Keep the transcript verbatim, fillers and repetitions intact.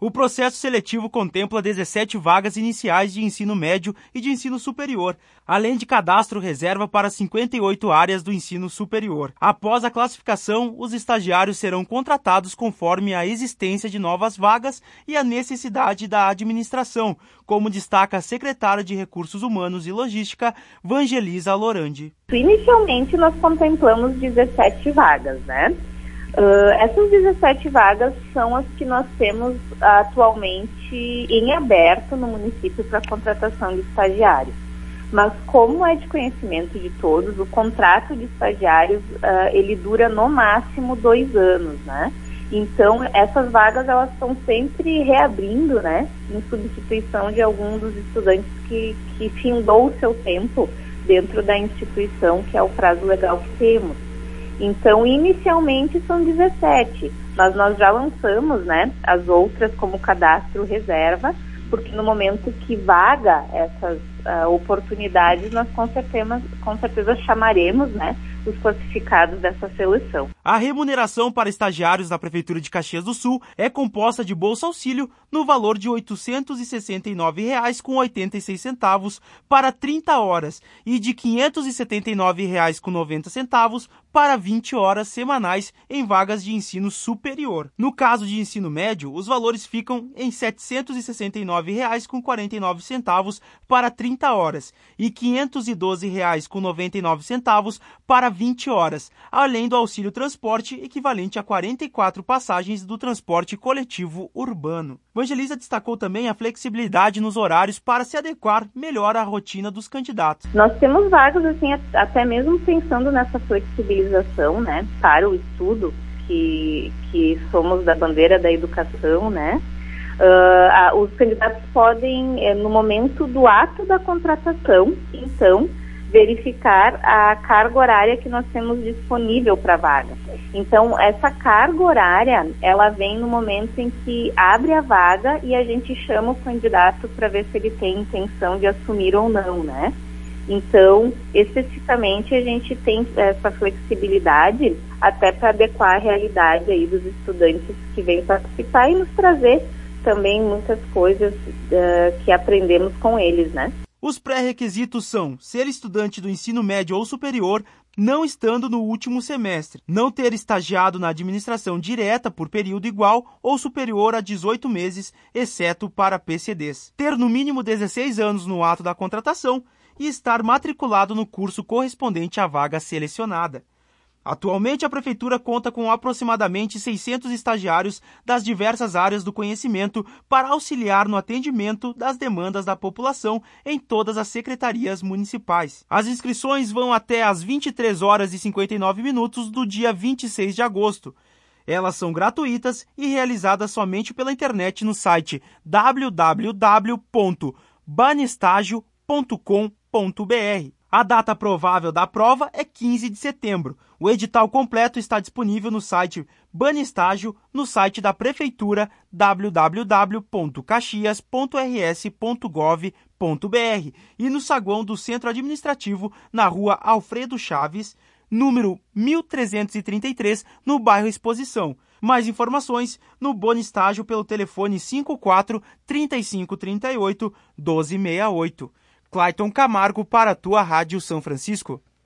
O processo seletivo contempla dezessete vagas iniciais de ensino médio e de ensino superior, além de cadastro reserva para cinquenta e oito áreas do ensino superior. Após a classificação, os estagiários serão contratados conforme a existência de novas vagas e a necessidade da administração, como destaca a secretária de Recursos Humanos e Logística, Vangelisa Lorandi. Inicialmente, nós contemplamos dezessete vagas, né? Uh, essas dezessete vagas são as que nós temos atualmente em aberto no município para contratação de estagiários. Mas como é de conhecimento de todos, o contrato de estagiários, uh, ele dura no máximo dois anos, né? Então, essas vagas, elas estão sempre reabrindo, né? Em substituição de algum dos estudantes que, que findou o seu tempo dentro da instituição, que é o prazo legal que temos. Então, inicialmente são dezessete, mas nós já lançamos, né, as outras como cadastro reserva, porque no momento que vaga essas uh, oportunidades, nós com certeza, com certeza chamaremos, né, os classificados dessa seleção. A remuneração para estagiários da Prefeitura de Caxias do Sul é composta de Bolsa Auxílio no valor de oitocentos e sessenta e nove reais e oitenta e seis centavos para trinta horas e de quinhentos e setenta e nove reais e noventa centavos para vinte horas semanais em vagas de ensino superior. No caso de ensino médio, os valores ficam em setecentos e sessenta e nove reais e quarenta e nove centavos para trinta horas e quinhentos e doze reais e noventa e nove centavos para vinte horas, além do auxílio transporte equivalente a quarenta e quatro passagens do transporte coletivo urbano. Vangelisa destacou também a flexibilidade nos horários para se adequar melhor à rotina dos candidatos. Nós temos vagas, assim, até mesmo pensando nessa flexibilização, né, para o estudo, que, que somos da bandeira da educação, né. Uh, os candidatos podem, no momento do ato da contratação, então, verificar a carga horária que nós temos disponível para a vaga. Então, essa carga horária, ela vem no momento em que abre a vaga e a gente chama o candidato para ver se ele tem intenção de assumir ou não, né? Então, especificamente, a gente tem essa flexibilidade até para adequar a realidade aí dos estudantes que vêm participar e nos trazer também muitas coisas uh, que aprendemos com eles, né? Os pré-requisitos são ser estudante do ensino médio ou superior, não estando no último semestre, não ter estagiado na administração direta por período igual ou superior a dezoito meses, exceto para P C Ds, ter no mínimo dezesseis anos no ato da contratação e estar matriculado no curso correspondente à vaga selecionada. Atualmente, a Prefeitura conta com aproximadamente seiscentos estagiários das diversas áreas do conhecimento para auxiliar no atendimento das demandas da população em todas as secretarias municipais. As inscrições vão até às vinte e três horas e cinquenta e nove minutos do dia vinte e seis de agosto. Elas são gratuitas e realizadas somente pela internet no site w w w ponto banestágio ponto com ponto b r. A data provável da prova é quinze de setembro. O edital completo está disponível no site Banestágio, no site da Prefeitura w w w ponto caxias ponto r s ponto gov ponto b r e no saguão do Centro Administrativo, na rua Alfredo Chaves, número mil trezentos e trinta e três, no bairro Exposição. Mais informações no Banestágio pelo telefone cinco quatro, trinta e cinco, trinta e oito, doze sessenta e oito. Clayton Camargo para a tua Rádio São Francisco.